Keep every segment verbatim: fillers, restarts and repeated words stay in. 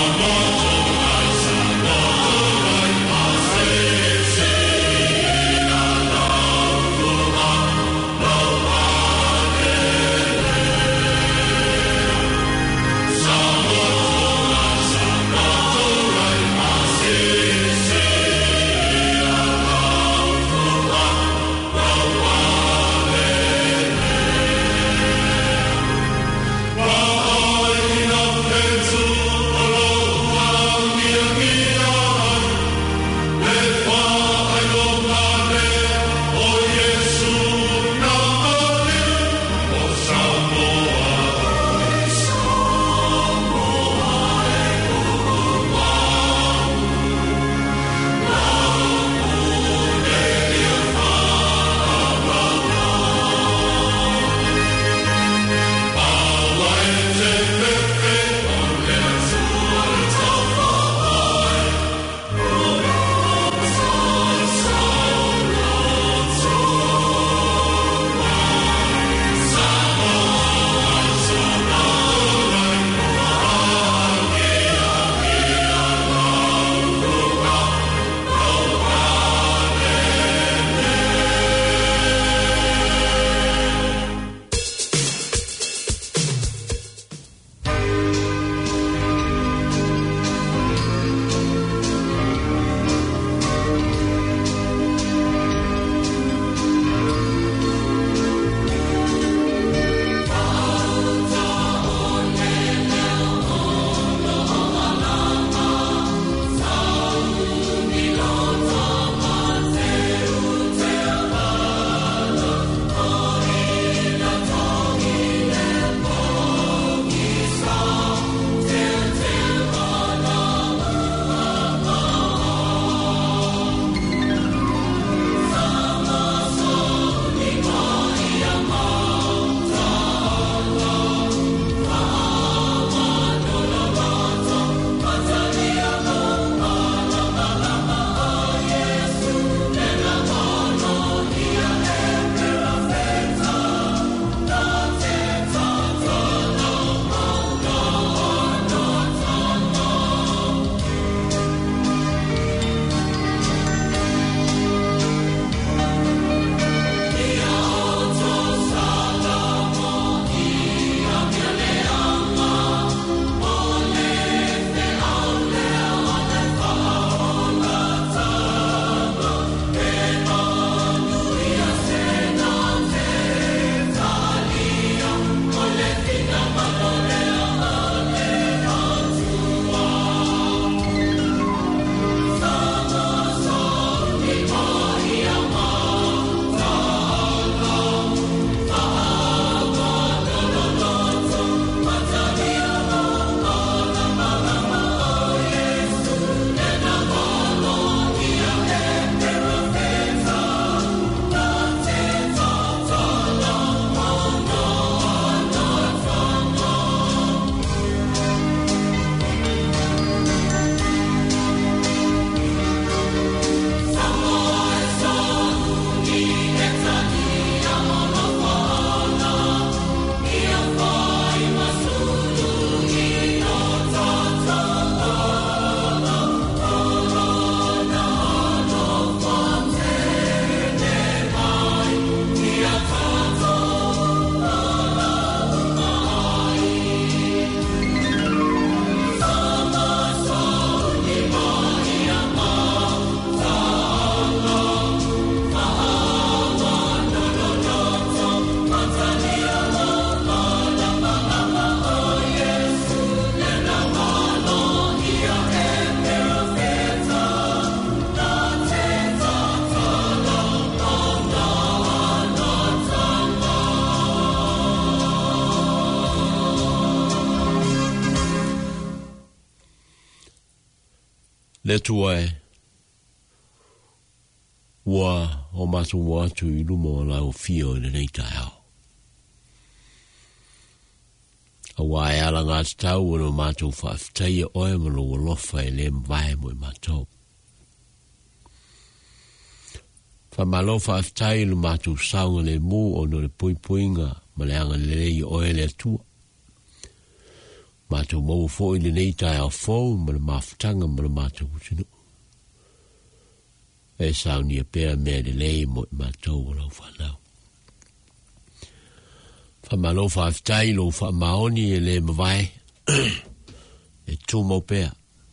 le tuai wa o masu wa tu ilu mo la o fio le nei tau. A wai ala ngā tau o masu whaftai oe mo lo lofa e le mwai mo i matou. Whamalo whaftai lu masu saunga le mu o no le pui puinga ma le anga le lei oe le tua. Mātou mau fo i le nei tai au fo, ma le mafutanga ma le mātou utinu. E sao ni a pēra mea le lei mo i mātou walau whanau. Whamalo whaafitai lo whaamaoni e le mawai, e tō mau pēra.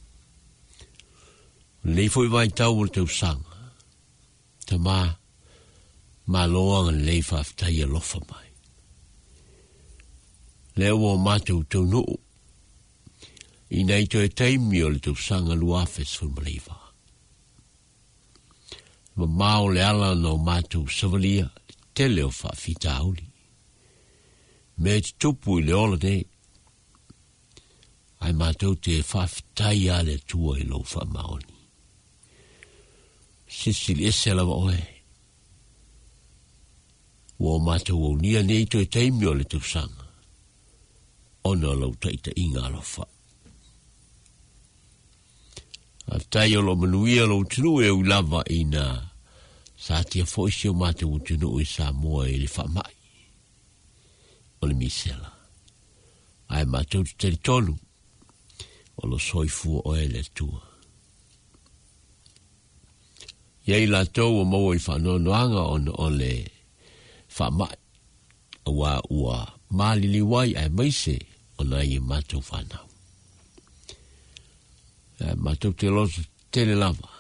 Lei fo i vai tau o le tau sanga. Ta mā, mā loanga lei whaafitai a lofa mai. Leo o mātou tau noo. I nei to e taimi o le tau sanga luafes fu maleiva. Ma mao le ala no mātou savalia, te leo whaafita auli. Me te tupu i le ola nei. Ai mātou te whaafitai a le tua i lo whaamaoni. Sisili ese lawa oe. Wo mātou o nia nei to e taimi o le tau sanga. Ona lau taita inga alofa. Aftai o lo manuia lo tunu e u lava i na sa tia foisi o mate u tunu i sa mua i le whamai. O le misela. Ai mātou te teri tonu. O lo soifua o e le tua. Iei la tau o maua i whanonoanga on o le whamai. Awa ua maalili wai ai maise o na i mātou whanau. Mātou te loto tele lava.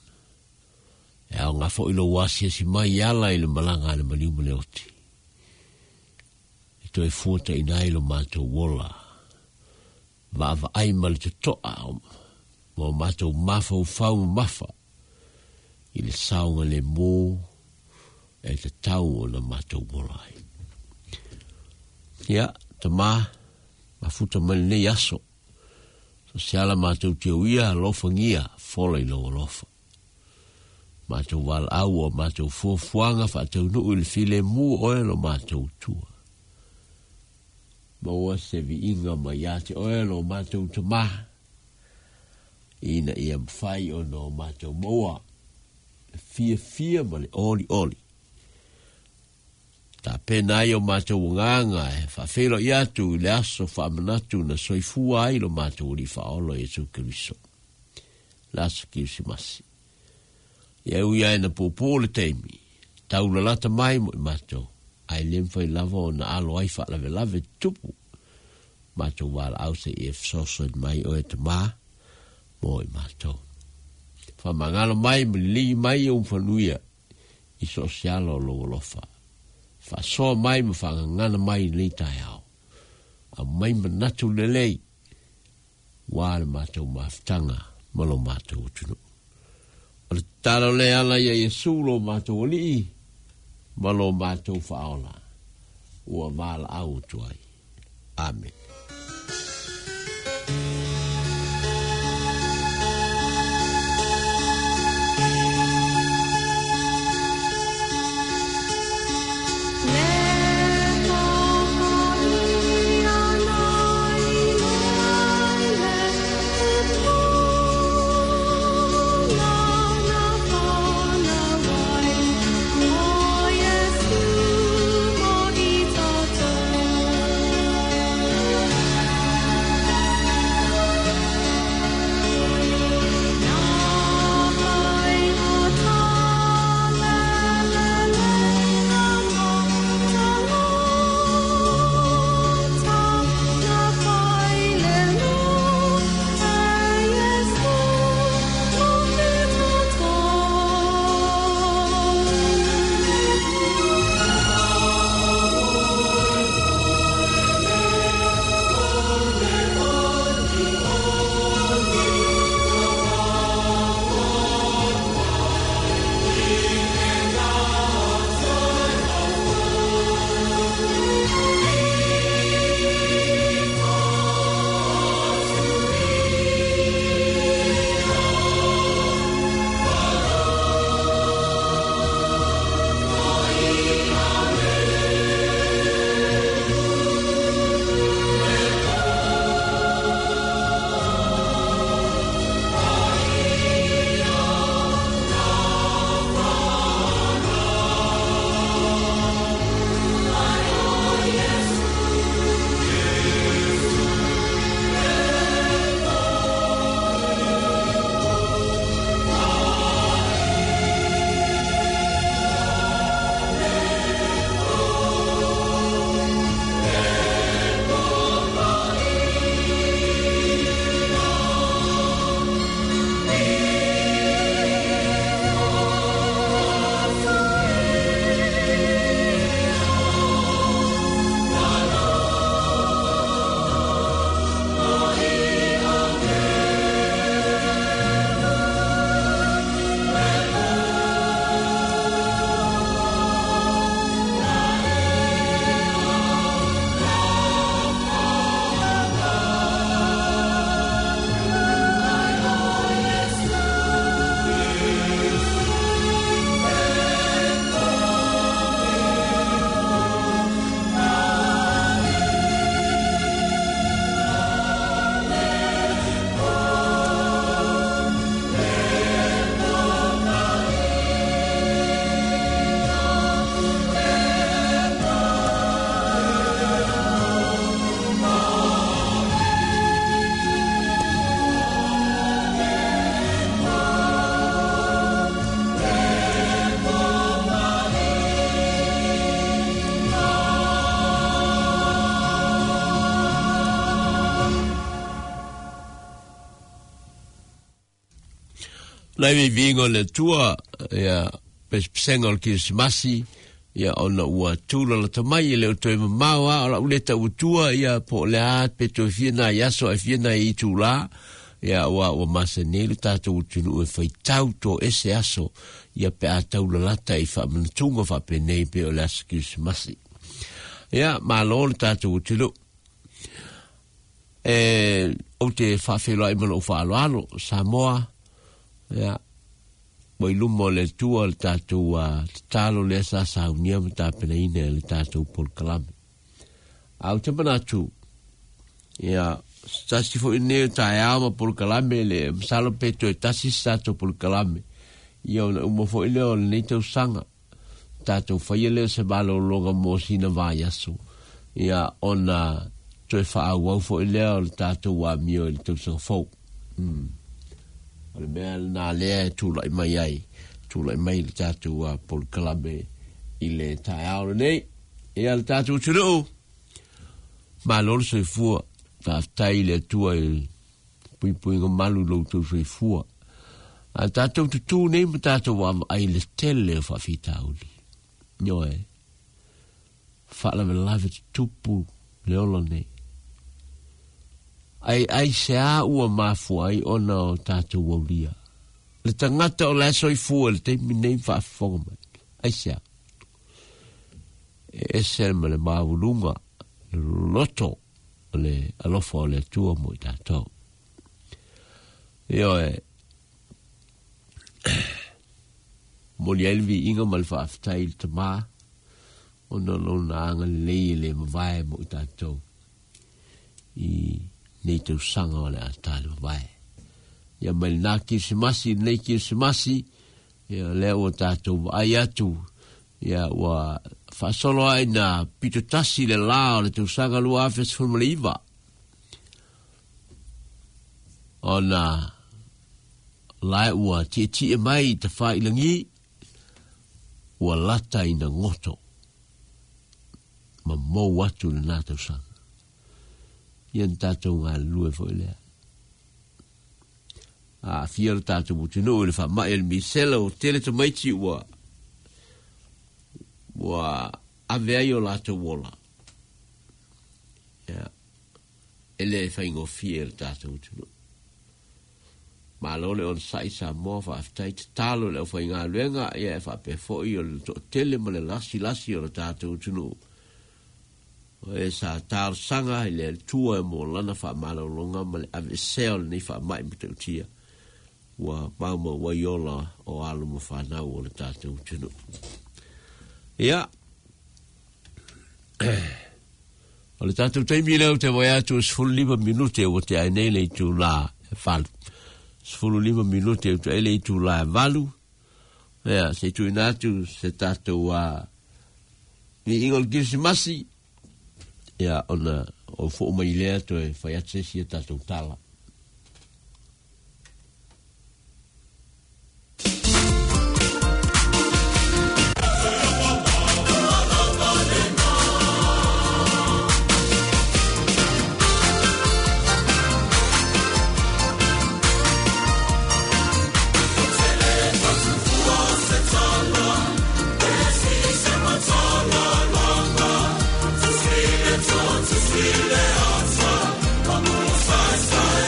E au ngā fo ilo wasia si mai ala i le malanga le maniu male oti. E to e fuata i nai lo mātou wola. Vava ai male te toa. Mo mātou mafa u fau mafa. I le saunga le mō. E te tau o na mātou wola ai. Ia, ta mā. Mafuta male ne yaso. So siala mātou te uia lofa ngia, fola i loa lofa. Mātou wal au o mātou fuafuanga whaatau nuu ili file mu oelo mātou tua. Maua se vi inga mai ate oelo mātou te maha. Ina ia mwhai o no mātou moa. Fia fia male oli oli. Ta penai o mātou nganga e whawhelo i atu i le aso whamanatu na soifua ai lo mātou li whaolo e tu kiriso. Laso kirisi masi. Iau ia e na pōpō le teimi. Tau la lata mai mo i mātou. Ai lemwhai lava o na alo ai whaalave lave tupu. Mātou wala au se e fsoso mai o e te mā. Mo i mātou. Whamangalo mai mo li mai o mwhanuia. I sosialo lo lofa. Fa so mai ma fa ngana mai le tai au. A mai manatu le lei. Wa le mātou maftanga ma lo mātou tunu. O le talo le ala ia Yesu lo mātou li. Ma lo mātou whaola. Ua vala au tuai. Amen. Oh Lai mi vingo le tua, ia, pes pesengol Kirsimasi, ia ona ua tula la tamai le o toi mamawa, o la uleta utua, ia po le a pe toi fiena yaso e fiena i tula, ia ua ua masa nelu tātou utunu e whaitau tō ese aso, ia pe a taula lata i wha manatunga wha pe nei pe o le asa Kirsimasi. Ia, ma lo le tātou utunu. E, o te whawhelo ai mana o whaaloalo, Samoa, ia, Moi lumo le tua le tātou a talo le sa sa unia me tāpena ine le tātou Pol Kalame. Au te manatu, ia, tasi fo ine tae ama Pol Kalame le msalo peto e tasi tātou Pol Kalame. Ia ona umo fo ine o le neitau sanga, tātou whaia leo se malo longa mo sina vai aso. Ia ona toi wha au au fo ine o le tātou wa mio le tau sanga fau. Hmm. Le mea na lea tula i mai ai, tula i mai le tātou a Pol Kalame i le tae aore nei, e al tātou turu. Ma lor se fua, ta tai le tua i pui pui ngā malu lau tau se fua. A tātou tutu nei ma tātou am ai le tele o whawhita uli. Nyoe, whaala me lave tupu le ola nei. Ai ai se a ua mafu ai ona o tātou wauria. Le tangata o la soi fua le teimi nei whaafonga mai. Ai se a. E ese ma le maulunga, le loto, le alofa o le tua mo i tātou. Io e moli elvi inga mal whaaftai il tama, ona lona anga lei le mawai mo i tātou. I nei tau sanga o le atale vai. Ia mai nā Kirsimasi, nei Kirsimasi, ia leo o tātou ai atu, ia ua whaasolo ai nā pito tasi le lao le tau sanga lua awhes fulmale iwa. O nā lai ua tia tia mai ta wha ilangi, ua lata ina ngoto, ma mou atu le nā tau sanga. Ian tātou ngā lue fo ilea. A fia le tātou mutinu le wha mai el misela o tele to maiti ua ua ave ai o lātou wola. Ia. Ele e whaingo fia le tātou mutinu. Ma lo le on sai sa mo fa aftai te talo le o whainga luenga ia e wha pe fo i o le to tele ma le lasi lasi o le tātou mutinu. O e sa tār sanga i le tua e mo lana wha mala o longa ma le ave seo le nei wha mai mta utia wa mauma wa iola o alu mo whanau o le tātou tunu. Ia. O le tātou teimi leo te wai atu sifuru lima minute o te aenei le itu la e whalu. Sifuru lima minute o te aenei le itu la e walu. Ia, se tu inatu se tātou a ni ingol Kirsimasi. Ia, ona, o fo mai lea to e whaiatse si e tātou tala. Sile, sile, sile, sile, sile, sile,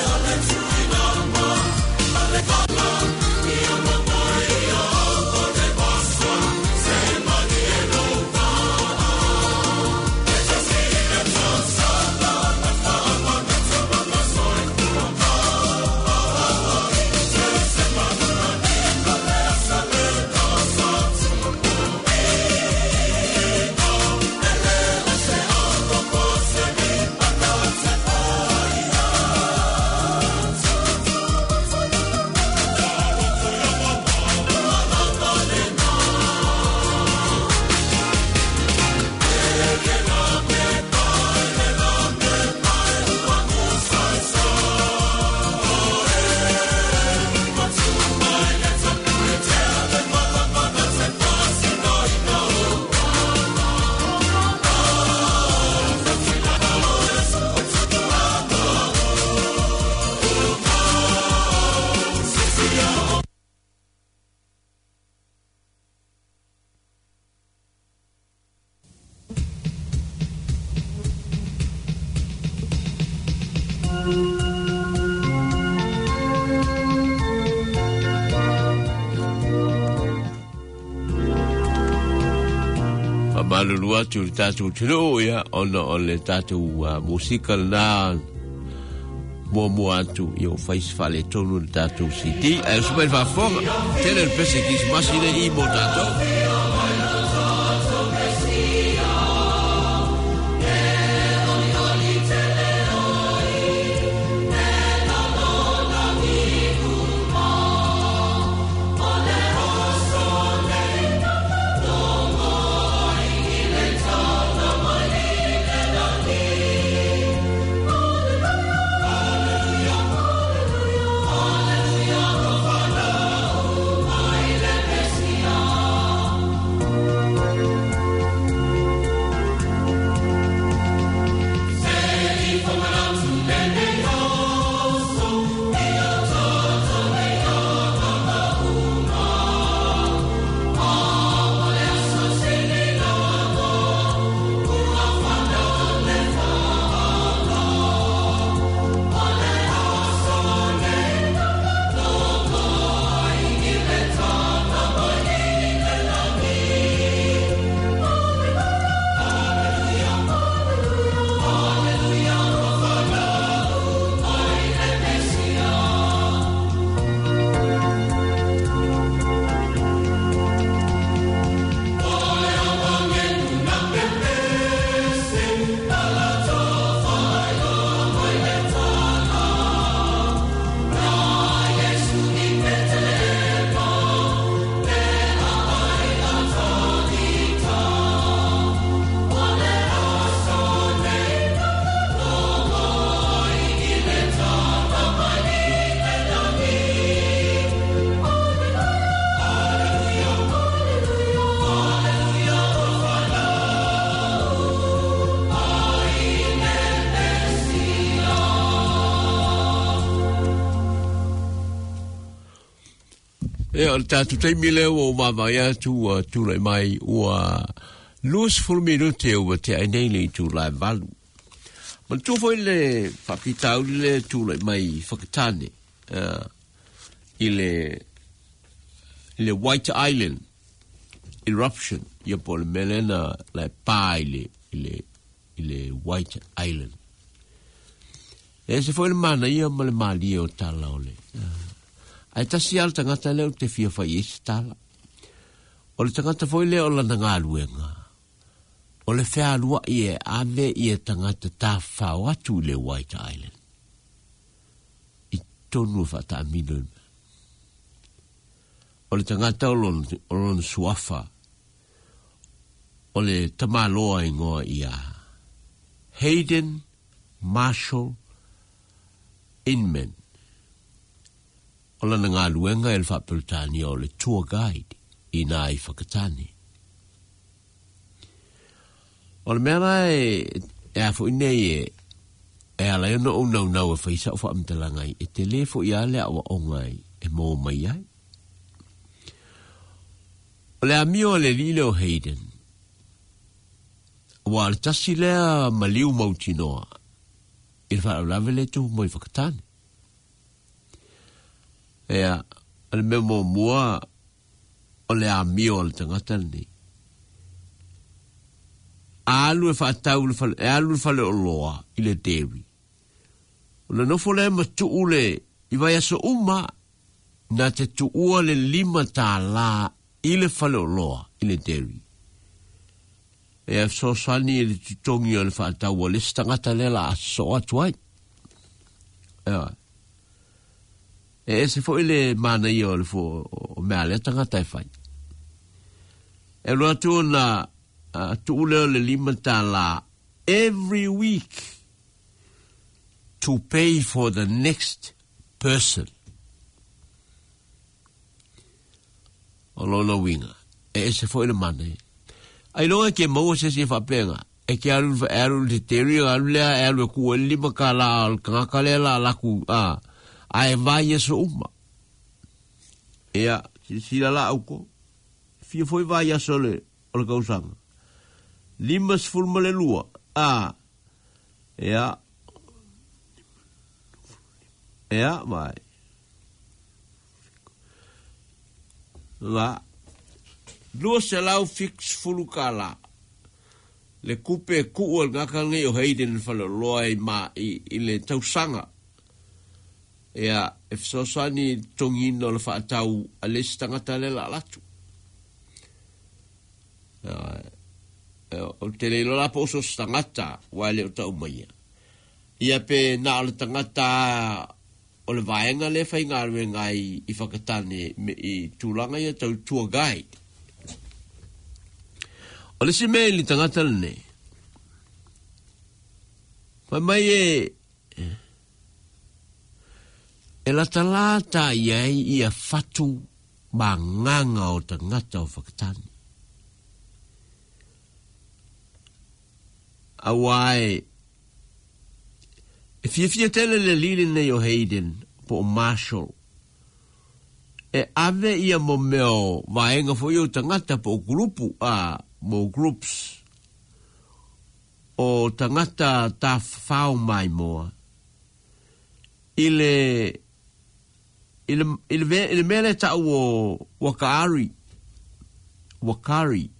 malulua tu le tātou tino ia ona o le tātou uh, musika na mua mua atu i o fais fale tonu le tātou C D e so mai whafonga tele le pese kis masine i mo tātou e o tātou teimi leo o mawai atu a tūlai mai ua luas fulu minute ua te ainei le tūlai valu. Man tūwhoi le whakitau le tūlai mai whakatane uh, i le le White Island eruption ia po le melena le pā i le, i le, i le White Island. E se foi le mana ia ma le mali o tala o le. Uh, ai tasi al tangata leo te fia fai isi tala. O le tangata foi leo la nga luenga. O le fea lua ie ave ie tangata ta whao atu le White Island. I tonu whata amino. O le tangata o lon, o lon suafa. O le tamaloa ingoa ia. Hayden Marshall Inman. O lana ngā luenga e le whapelutani o le tour guide i nā i whakatani. O le mea e, e a fo ine e, e ala ino o nau nau e whaisa o whaamtalangai e te le fo i ale awa o ngai e mō mai ai. O le amio le lile o Hayden. O le tasi lea maliu mautinoa i le whaalawe le tu mo i whakatani. Ea, ale me mo mua o le amio o le tangata ni. Alu e whaatau le fale, e alu le fale o loa i le dairy. O le nofo le ma tuu le, i vai aso uma, na te tuua le lima tā la i le fale o loa i le dairy. Ea so sani e le tutongi o le whaatau o le stangata le la aso atuai. Ea, e se foi le mana i o le fo o mea le tangata e whai. E loa tu na uh, tu leo le lima tā la every week to pay for the next person. O lona winga. E se foi le mana i. Ai loa ke maua se se whapenga. E ke alu alu te teri alu lea alu e kua lima ka la al kangaka lea la laku a ai vai so uma. Ea, si sila la auko. Fia foi vai so le o le kausanga. Lima sfulma le lua. A. Ea. Ea, vai. La. Lua se lau fix fulu ka la. le kupe ku'u ngaka ngai o Hayden falo loa i ma i, i le tausanga. Ea, e fisosani tongino le whaatau a le stangata le la latu. O te le lola po so stangata wale o tau maia. Ia pe na o le tangata o le vaenga le whai ngārwe ngai i whakatane me i tūlanga ia tau tour guide. O le si mea li tangata le ne. Whai mai e e la talata iai ia fatu ma nganga o tangata o whakatane. Awai e fia fia tele le lili nei o Hayden po o Marshall e ave ia mo meo vaenga fo iu tangata po o grupu a mo groups o tangata ta whao mai moa ile ile ile ile mele ta o wakari wakari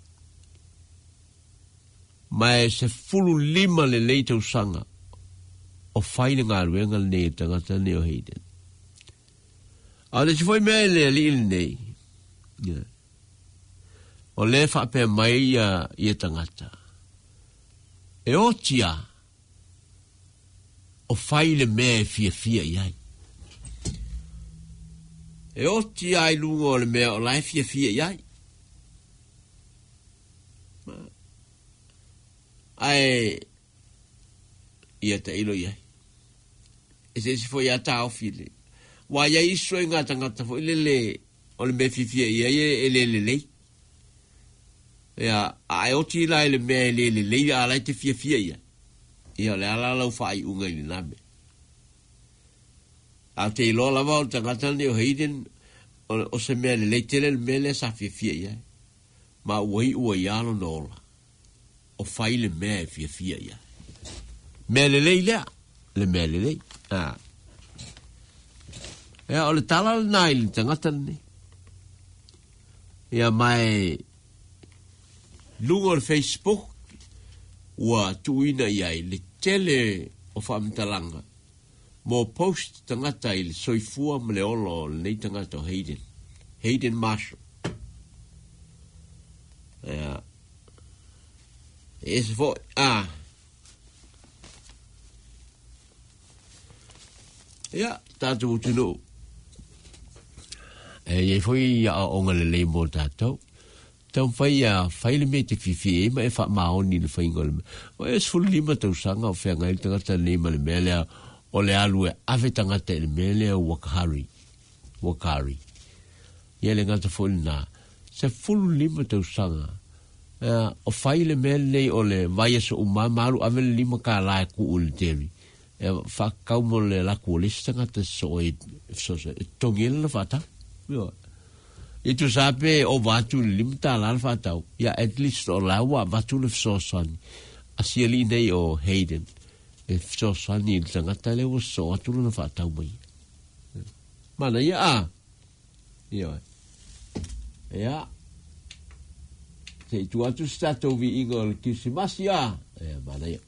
mai se fulu lima le leite usanga o whaine ngā ruenga le tangata ne o Hayden. A le si foi mea le li ili nei. Yeah. O le whape mai ia, ia tangata. E o tia o whaile mea fia fia iai. E o tia ai lungo le mea o lai fia fia iai. Ai ia te ilo iai. E se si foi a tau file. Wa ia iso e ngā tangata fo ile le o le mea fifia iai e le le lei. Ia a o ti la le mea le le lei a lai te fia fia ia. Ia le ala lau whai unga i name. A te ilo lava o tangata ni o Hayden o se mea le lei tele le mea le sa fia fia iai. Ma uai ua ialo nola. O whai le mea fia fia iai. Mea le lei lea. Le mea le lei. Ah. Ea o le tala le nai le tangata ni. Ia mai lungo le Facebook ua tuina iai le tele o whaamitalanga. Mo post tangata i le soifua ma le olo le nei tangata o Hayden. Hayden Marshall. Ea. E se fo, ah. Ia, tātou tino. E e foi a onga le le mo tātou. Tau whai a whaile me te whiwhi e ma e wha maoni le whainga le. O e sfulu lima tau sanga o whea ngai tangata le ma le melea o le alu e ave tangata le melea wakari. Wakari. Ia le ngata fwili nā. Se fulu lima tau sanga. Uh, o whaile mele o le vai so uma maru ave le lima ka la ku ul teri e fa kau mo le la ku listanga te so e so se tongil la fata yo e tu sabe o vatu limta la fata ya at least o la wa vatu le so son asieli nei o Hayden e so son ni tanga tale o so atu le fata mai mana ya yo ya te tu atu stato vi igol kisimasia e mana ya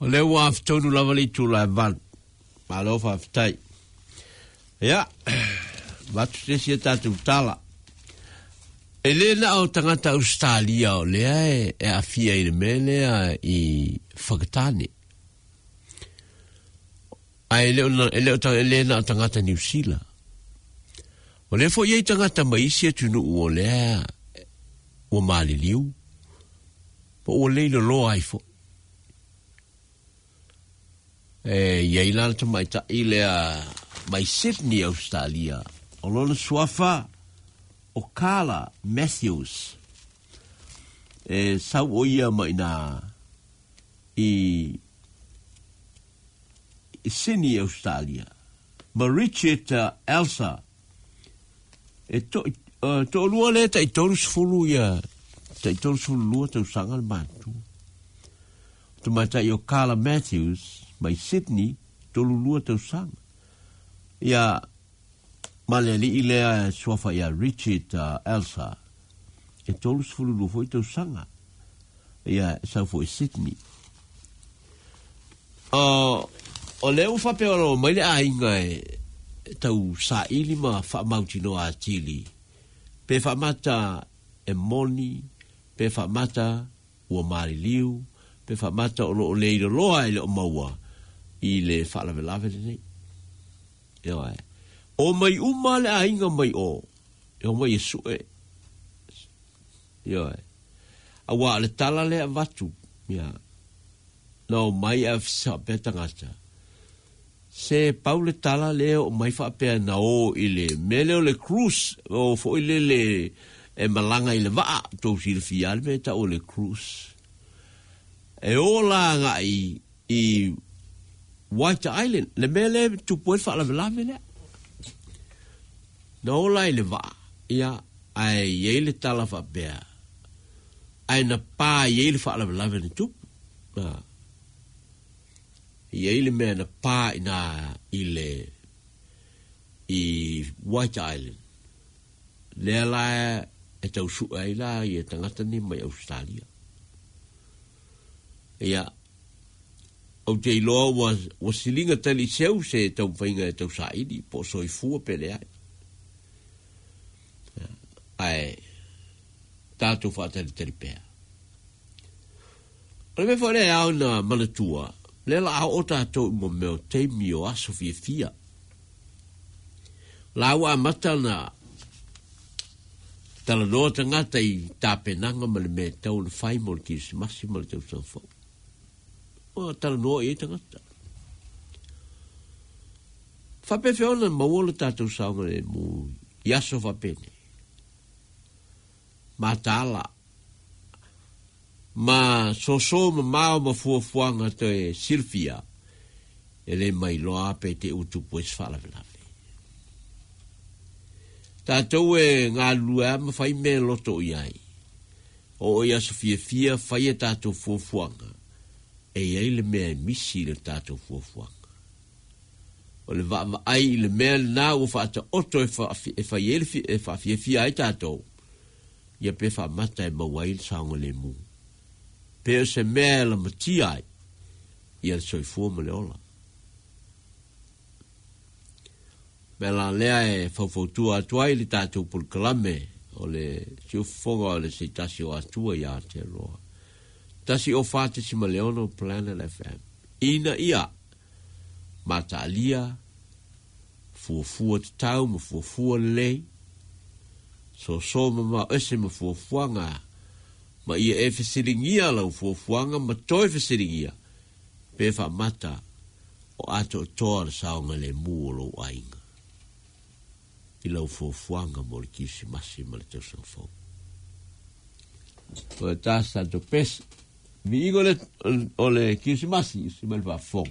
le wa ftonu la vali tu la val. Ma lo fa ftai. Ya. Va tu te si tatu tala. E le na o tangata Australia o le e e a fia i le mele a i whakatane. A e leo na, e leo ta, e le na o tangata New Zealand. O le fo iei tangata maisi e tunu o le o mali liu. Po o le lo lo ai fo. E iei lana ta mai ta i le a mai Sydney Australia. O lona suafa o Carla Matthews e sau o ia mai na i i Sydney Australia ma Richard uh, Elsa e to uh, to lua le ta i tolu sfulu ia ta i tolu sfulu lua tau sanga le matu tu mai ta i o Carla Matthews mai Sydney tolu lua tau sanga ia Male li ilea suafa ia Richard uh, Elsa. E tolu sfulu lu foi tau sanga. Ia sau foi Sydney. Uh, o leo fa peolo mai le ainga e tau sa ili ma fa mautino a tili. Pe fa mata e moni, pe fa mata ua mari liu, pe fa mata o lo leiro loa ile o maua i le fa lave lave ne. Ia e. O mai uma le ainga mai o. E o mai esu e. Ia e. A wa le tala le a vatu. Ia. No mai a fisa pe tangata. Se pau le tala le o mai fa pe na o ile. Mele o le cruise. O fo ile le e malanga ile va. Tau si le fial me ta o le cruise. E o la nga i i White Island. Le mele tu poe fa la velave le. No lai le va ia ai ye le tala fa bea ai na pa ye le fa la la ne tu ah ye le me na pa ina ile i White Island le la e tau su ai la ye tangata ni mai Australia ia o te lo was was silinga tali seu se tau fainga e tau saidi po soi fu pele ai ai tatu fa tele tele pe o me fore au na manatua le la o tatu mo me te mio a sofia fia la wa matana tala no tanga tai tapenanga me me tau le fai mo ki massimo te so o tala no e tanga fa pe fe ona mo le tatu sa mo yaso fa pene matala ma soso ma mau ma fuafuanga te Silvia ele mai loa pe te utu pues fala vela tatou e ngā lua ma fai me loto iai o ia Sofia fia fai e tatou fuafuanga e iai le mea misi le tatou fuafuanga o le va ai le mea na o fa ata oto e fai e fai fia ai tatou ia pe fa mata e mawail saunga le mu. Pe se mea la mati ai, ia soi fuama le ola. Me la lea e faufautua atuai li tātou pul kalame, o le siu fonga o le se tasi o atua ia te roa. Tasi o fate si maleono Planet F M. Ina ia, mata alia, fuafua te tau, ma fuafua lei, so so ma ese ma fuafuanga ma ia e fesiringia lau fuafuanga ma toi fesiringia pe fa mata o ato toa saunga le mu lo ainga i lau fuafuanga mo le kisi masi ma le tau sanfo o e tasa to pes vi igo le o le kisi masi si ma le va fong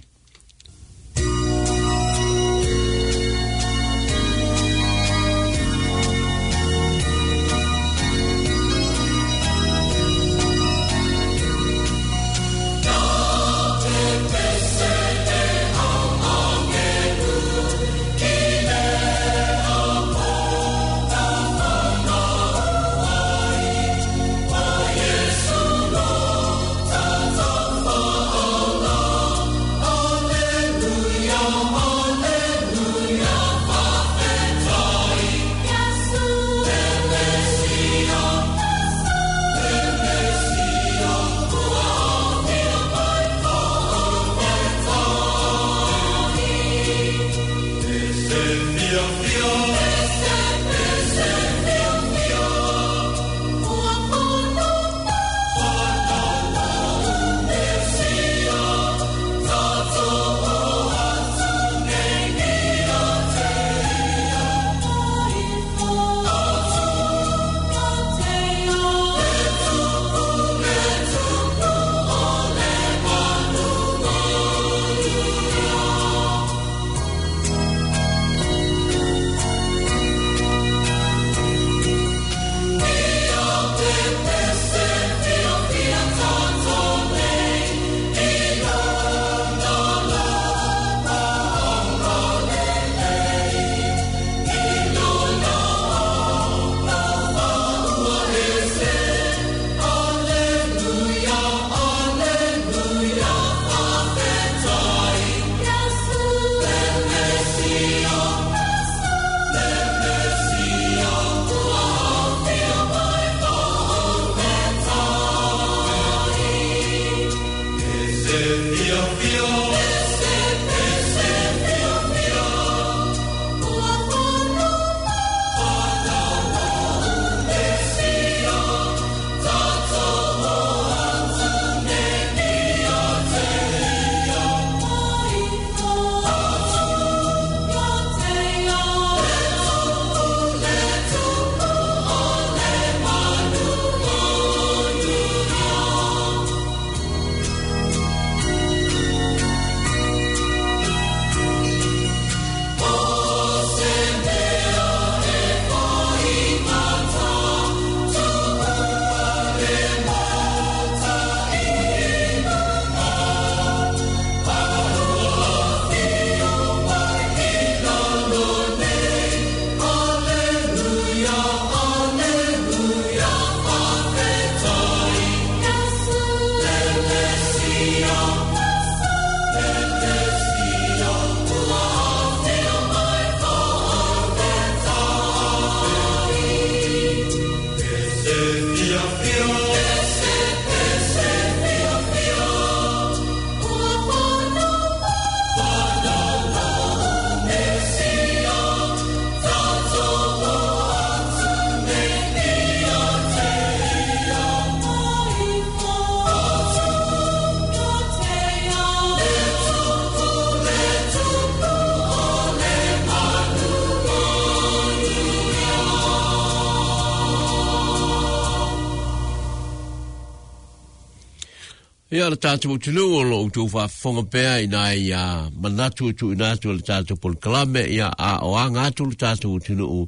Ia la tātou tunu o lo tu fa fonga pea ina ia manatu tu ina tu la tātou pol kalame ia a o anga tu la tātou tunu o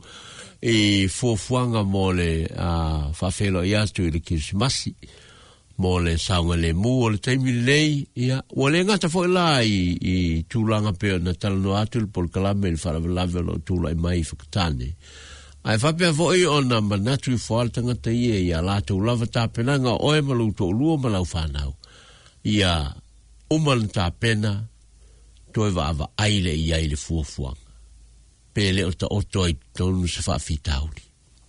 e fofuanga mo le a fa felo ia tu le Krismasi mo le saunga le mu o le taimi lei ia o le ngata fo la i, i tūlanga pea na talano atu le pol kalame le wharavelawe lo tūla i mai whakatane. Ai whapea fo i ona manatu i whaal tangata ia ia lātou lava tāpenanga oe malu tō lua malau whanau. Ia umal ta pena toi va va aile ia ile fuafuang pele o ta otoi tonu se fa fitauri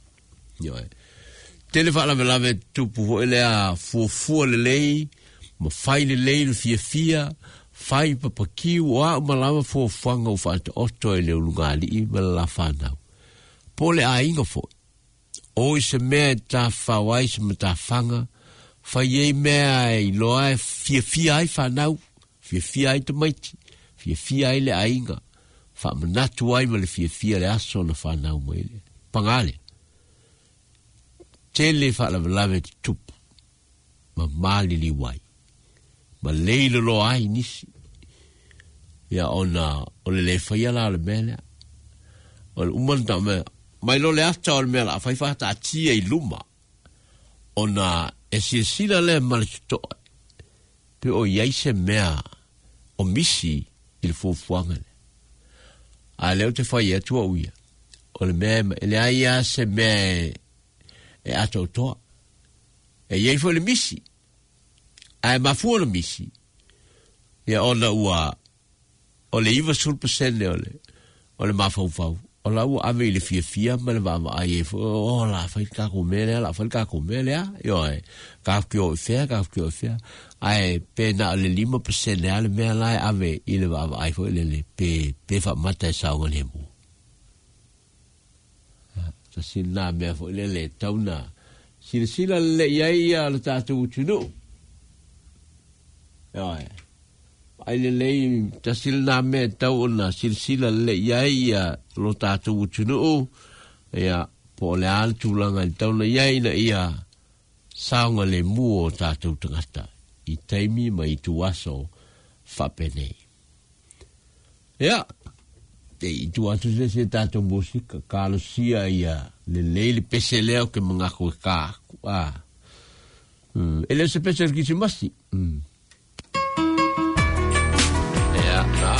yo tele fa la velave tupu ho ele a fuafu le lei mo fai le lei le fia fia fai papaki wa malava fuafuanga o fa ta otoi le lungali i mala fana pole a inga fo o se me ta fa wai se me ta fanga fa ye mea i loa fia fia ai whanau, fia fia ai te maiti, fia fia ai le ainga, wha manatu ai ma le fia fia le aso na whanau ma ele. Pangale. Tele wha la valawe te tupu, ma mali li wai, ma leilo lo ai nisi. Ia ona, o le le whaia la le mele, o le umanta mea, mai lo le afta o le mea la, whai whata atia i luma, ona, e si sila le malito pe o yaise mea o misi il fuafuanga le a leo te whai atua uia o le mea le aia se mea e ato toa e yei fo le misi a e mafua le misi ia ona ua o le iwa sulpasene o le o le mafaufau o la ua ave i le fia fia ma le vama a ye fo o la fai kako mele la fai kako mele yo e kako fea kako fea ai pe na le lima percent le ale me la ave i le vama ai fo le le pe pe fa mata sa o le mu ta sina me fo le le tauna sila sila le ia le tatu tunu ai ai le le ta sila me tauna sila sila le ia lo tatu tunu ia po le altu langa tauna ia ina ia saunga le muo tatu tangata i taimi mai tu aso fapene ia te i tu atu se se tatu musika kalo sia ia le leile pese leo ke mga koe ka ah mm. ele se pese ki si masi mm. ia na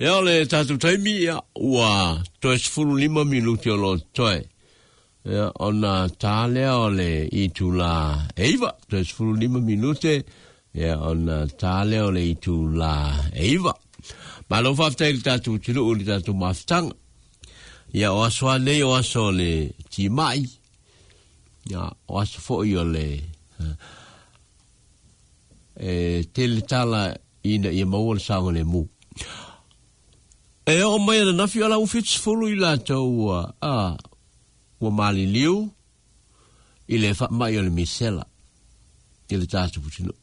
Ia le tātou taimi ia ua toe sifuru lima minuti o lo toe. Ia ona tālea o le i tu la eiva, toe sifuru lima minuti. Ia ona tālea o le i tu la eiva. Ma lo whaftai le tātou tinu o le tātou mawhitanga. Ia o asoa nei o aso le ti mai. Ia o aso fo'i o le e tele tala ina ia maua le sanga le mu. E o mai ana nafi ala ufits fulu i la tau a ua mali liu i le wha mai o le misela i le tātu putino.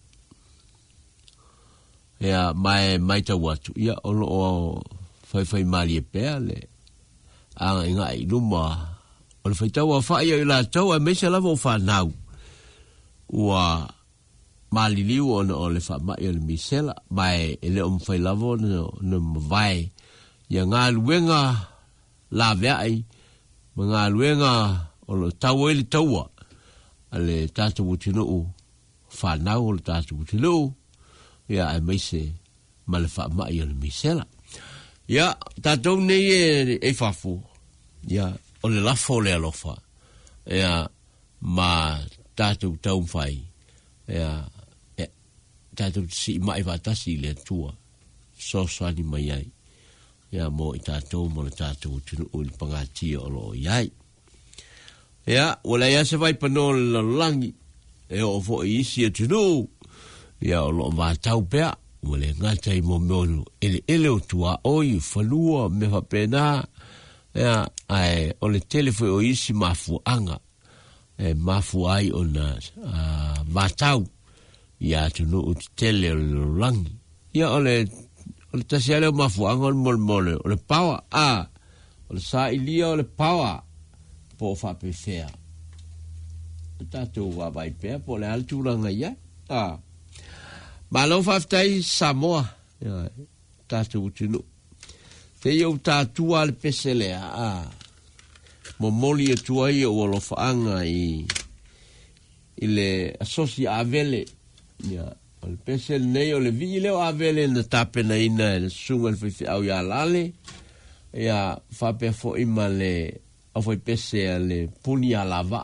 Ia mai mai tau watu. Ia o lo o whai whai mali e pēr le anga inga i luma o le whai tau a whai i la tau a meisa lava o whanau ua mali liu o le wha mai o le misela mai e le o mwhai lava o na mawai. Ia ngā luenga la veai, ma ngā luenga o lo tau e le taua, a le tātou utinu u, whanau o le tātou utinu u, ia ai meise ma le whaamai o le misela. Ia, tātou nei e, e whafu, ia, o le lafo le alofa, ia, ma tātou tau mwhai, ia, e, tātou si mai vatasi le tua, so sani mai ai. Ia mo i tātou mo le tātou tunu o li pangatia o lo iai. Ia, wala ia se vai pano le langi, e o fo i isi e tunu, ia o lo vātau pēa, wale ngata i mo meonu, ele ele o tua oi, whalua, me whapena, ia, ai, o le telefo o isi mafu anga, e mafu ai o na uh, vātau, ia tunu o te tele o le langi. Ia o le o le tasi ale o mafuanga o le mole mole, o le pawa, a, o le sa ilia o le pawa, po o whape whea. O tātou wabai pēr, po le altūranga ia, a. Ma lau whaftai Samoa, tātou utinu. Te iau tātua le peselea, a. Mo moli e tua i o lo whaanga i, i le asosi avele, ia. O le pesel nei o le vi leo avele na tapena ina e sunga le whiwhi au ia lale. Ia whapea fo ima le au whai pese a le puni a lava.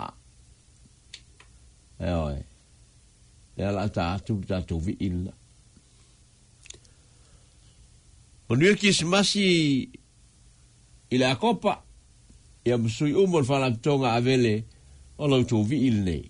E oi. E ala tātu tātu vi ina. O nui kisimasi i le akopa. Ia msui umo le whalaptonga avele o lau tō vi il nei.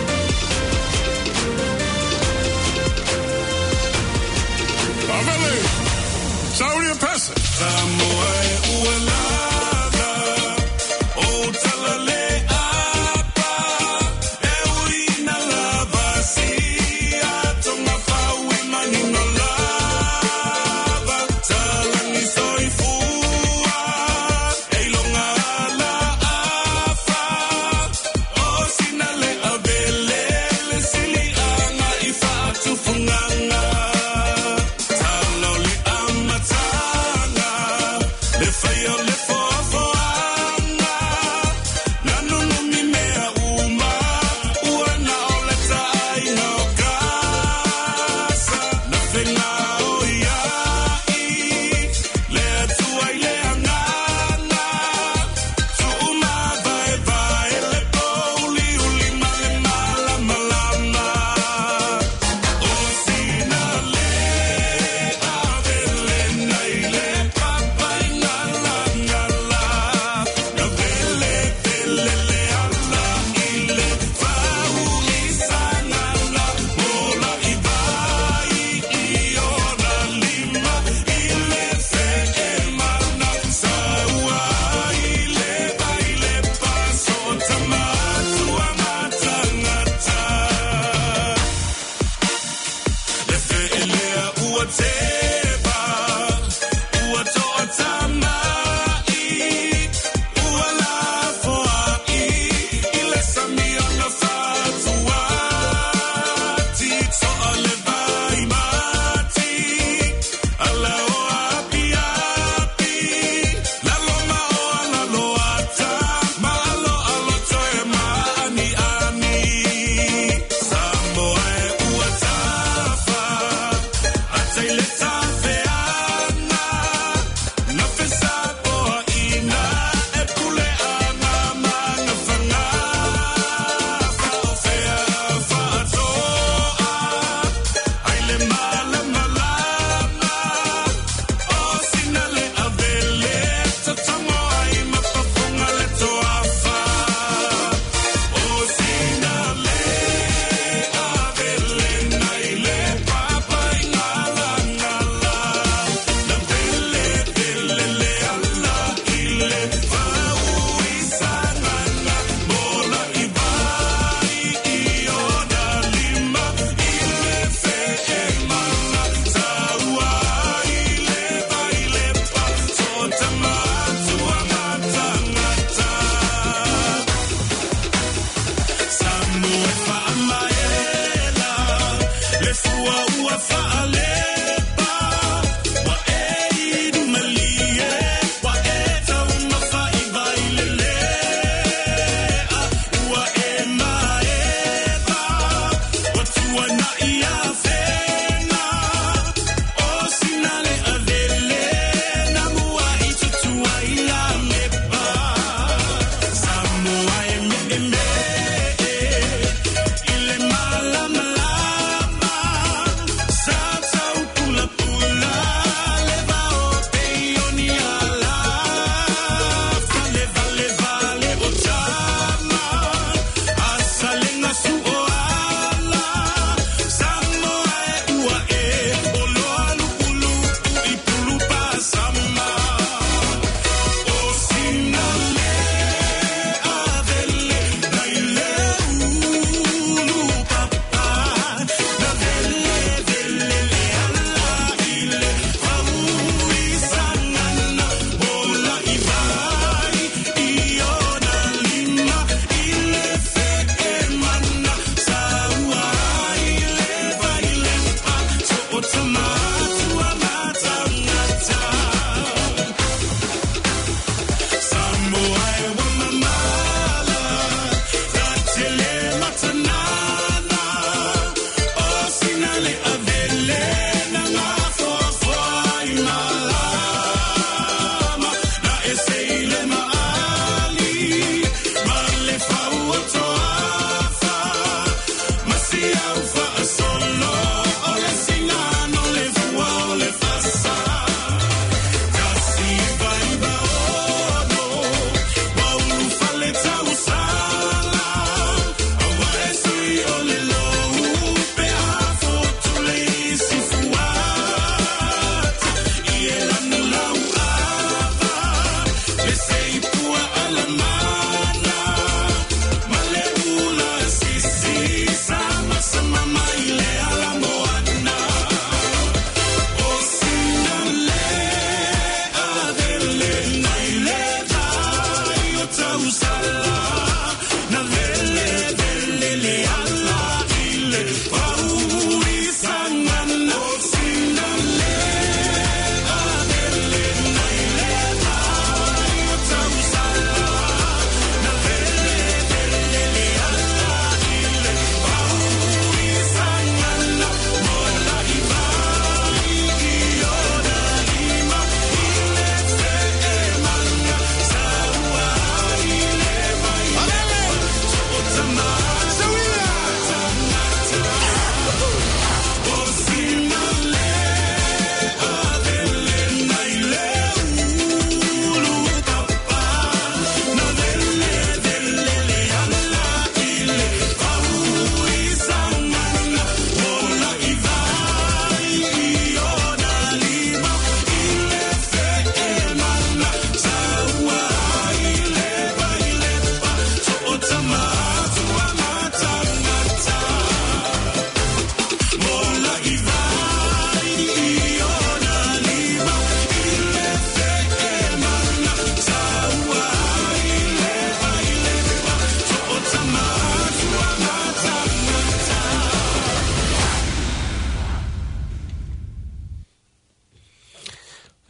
Avele!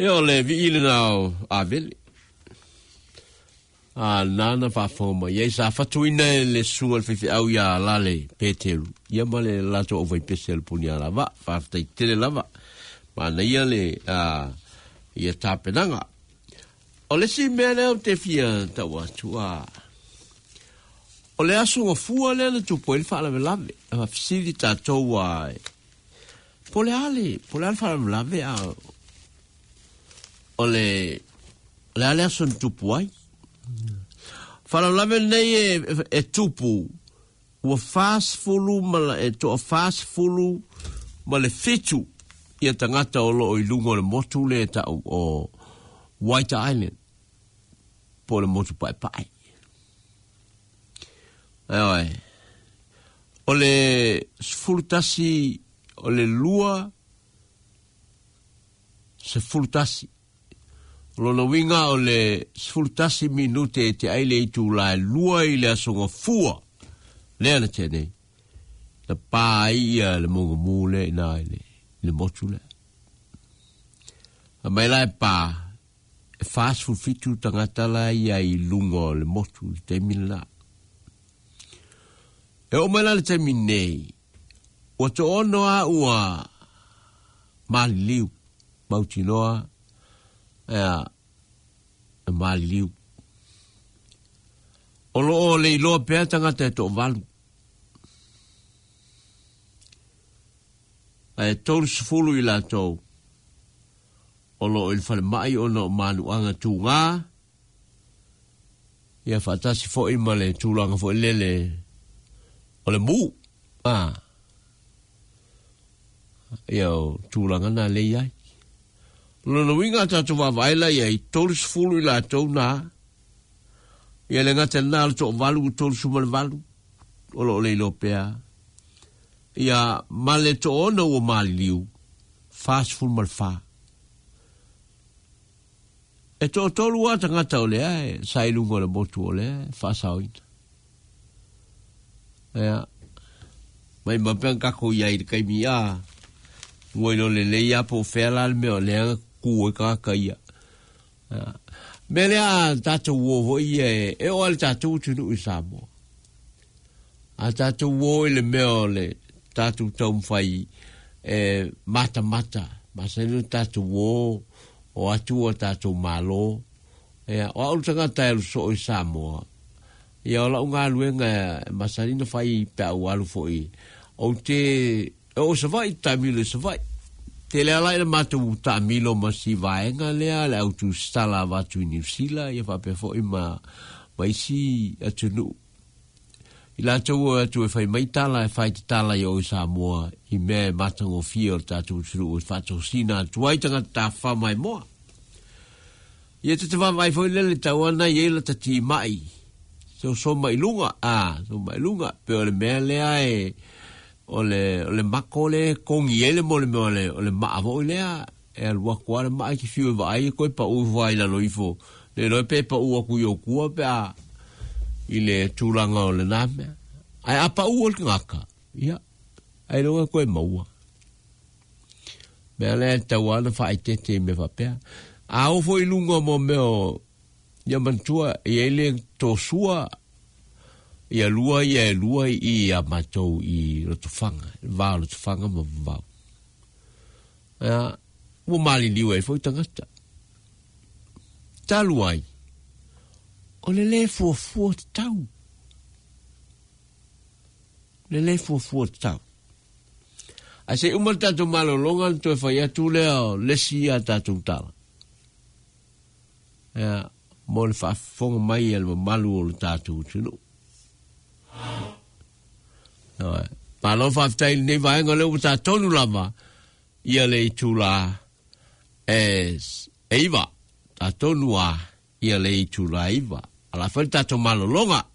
E o le vi ile nao a vele. A nana fa foma. Ia sa fatuina le sunga le fifi au ia lale peteru. Ia ma le lato o vai pese le punia lava. Fa ftai tele lava. Ma na ia le a ia tapenanga. O le si mea leo te fia tawa tua. O le aso nga fua le na tupo ili wha lave lave. A fisili tatou a po le ale. Po le ale wha lave lave a o le le ale aso na tupo ai. Wha lave nei e, e tupu. Ua fast fulu ma la e to a fast fulu ma le fitu. Ia tangata o lo o ilungo le motu le ta o, o White Island. Po le motu pai pai. Ai, o le sfultasi, o le lua, se fultasi. Lo na winga o le sfultasi minute te aile i tu la lua i le asonga fua. Lea na tene. Na pā ia le monga mule na ile, le motu le. A mai la e pā, e fast food fitu tangata la ia i lungo le motu, te mila. E o mai la le temi nei, o to ono a ua mali liu, mauti noa, ea, e mali liu. O lo o le iloa pea tangata e to valu. E tolu sifulu i la tau, o lo il fale mai o no manu anga tu ngā, ia fatasi fo ima le tūlanga fo lele, o le mu, ah, ia o tūlanga na le iai. Lona winga tatu wawaila ia i tolu sifulu i la tau nā, ia le ngata nā le to valu tolu sumale valu, o lo le ilo pea, ia male to ono o mali liu, fast full mal fa. E to tolu ata ngata o le ai, sa ilungo le motu o le ai, fa sa oita. Ea, mai mapean kako iai de kai mi a, ngoi no le leia po fela al meo lea kuwe kaka ia. Me lea tatu uovo ia e, e o al tatu tunu i Samoa. A tatu uo i le meo le tatu taumwhai e mata mata, masenu tatu uo o atu o tatu malo, e o au tangata elu so i Samoa. Ia ola unga luenga masarina fai pe au alu foi o te o se vai tamile se vai te le ala le matu tamilo masi vaenga le ala au tu stala va tu New Zealand ia fa pe foi ma vai si atunu ila tu tu fai mai tala fai tala yo Samoa i me matango fio tatu tru fa to sina tuai tanga ta fa mai mo ia te va vai foi le tawana ia la tati mai so so mai lunga ah so mai lunga pe le mele ai o le o le makole kongi ele mo le mo le o le mavo le e al wa kwa mai ki fiu vai ko pa u vai la loifo le lo pe pa u ku yo ku pe a ile tulanga o le name ai apa u o ngaka ia ai lo ko e mo mele tawana fa te te me va pe a o foi lunga mo me o ia mantua i ele to sua ia lua ia lua i a matou i rotofanga va rotofanga ma va ia o mali liwe foi tangata taluai o le le fo fo tau le le fo fo tau a se umar tatu malo longa to fa ia tu le le si a tatu tala ia mo le whaafonga mai al malu o le tātou tunu. Pa lo whaaftai nei vaenga leo ta tonu lama ia le tula es eiva ta tonu a ia le tula eiva ala whai tātou malo longa